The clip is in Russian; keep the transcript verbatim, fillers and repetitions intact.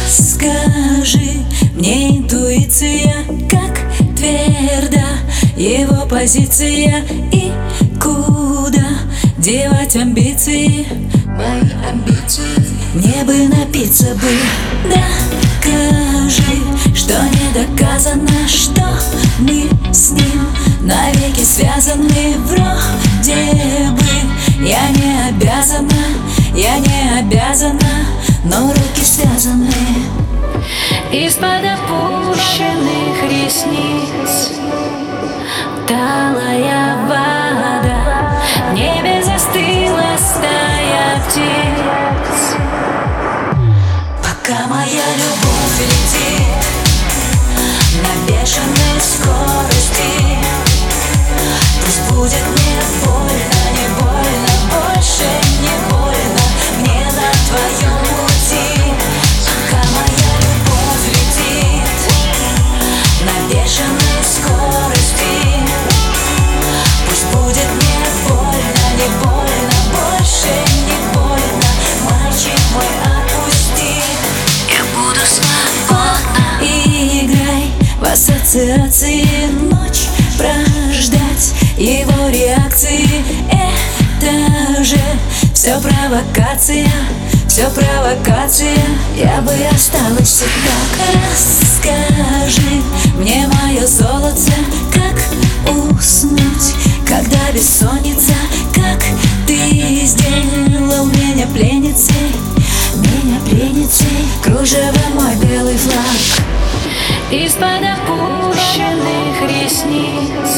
Расскажи мне, интуиция, как тверда его позиция и куда девать амбиции, мои амбиции. Мне бы напиться бы, докажи, что не доказано, что мы с ним навеки связаны. Вроде бы я не обязана, я не обязана, но руки связаны. Из-под опущенных ресниц талая вода, в небе застыла стая птиц. Пока моя любовь летит на бешеной скорости, пусть будет мне больно, не больно, больше не больно мне на твоем пути. Пока моя любовь летит на бешеной скорости, пусть будет мне больно, не больно, больше не больно, мальчик мой, отпусти. Я буду свободна. Играй в ассоциации, ночь прождать его реакции. Это же все провокация, все провокация. Я бы осталась всегда. Расскажи мне, мое золото, как уснуть, когда бессонница, как ты сделал меня пленницей, меня пленницей. Кружево мой белый флаг. Из-под опущенных ресниц